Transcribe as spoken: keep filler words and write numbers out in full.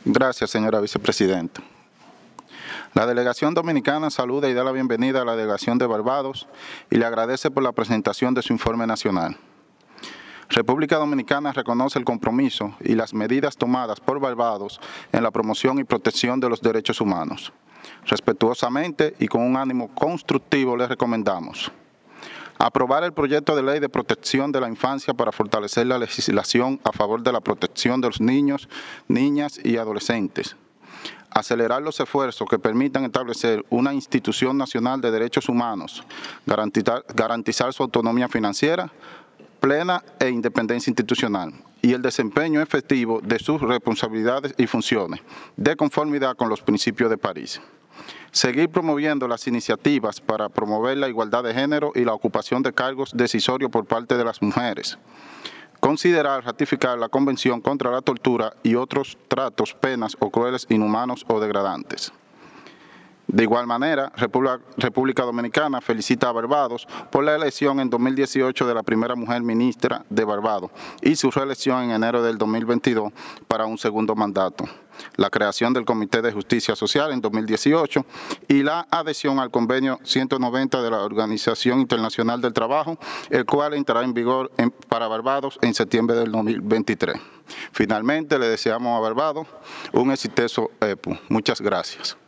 Gracias, señora vicepresidenta. La delegación dominicana saluda y da la bienvenida a la delegación de Barbados y le agradece por la presentación de su informe nacional. República Dominicana reconoce el compromiso y las medidas tomadas por Barbados en la promoción y protección de los derechos humanos. Respetuosamente y con un ánimo constructivo les recomendamos aprobar el proyecto de ley de protección de la infancia para fortalecer la legislación a favor de la protección de los niños, niñas y adolescentes. Acelerar los esfuerzos que permitan establecer una institución nacional de derechos humanos, garantizar, garantizar su autonomía financiera, plena e independencia institucional y el desempeño efectivo de sus responsabilidades y funciones, de conformidad con los principios de París. Seguir promoviendo las iniciativas para promover la igualdad de género y la ocupación de cargos decisorios por parte de las mujeres. Considerar ratificar la Convención contra la Tortura y otros tratos, penas o crueles, inhumanos o degradantes. De igual manera, República, República Dominicana felicita a Barbados por la elección en dos mil dieciocho de la primera mujer ministra de Barbados y su reelección en enero del dos mil veintidós para un segundo mandato, la creación del Comité de Justicia Social en dos mil dieciocho y la adhesión al convenio ciento noventa de la Organización Internacional del Trabajo, el cual entrará en vigor en, para Barbados en septiembre del dos mil veintitrés. Finalmente, le deseamos a Barbados un exitoso E P U. Muchas gracias.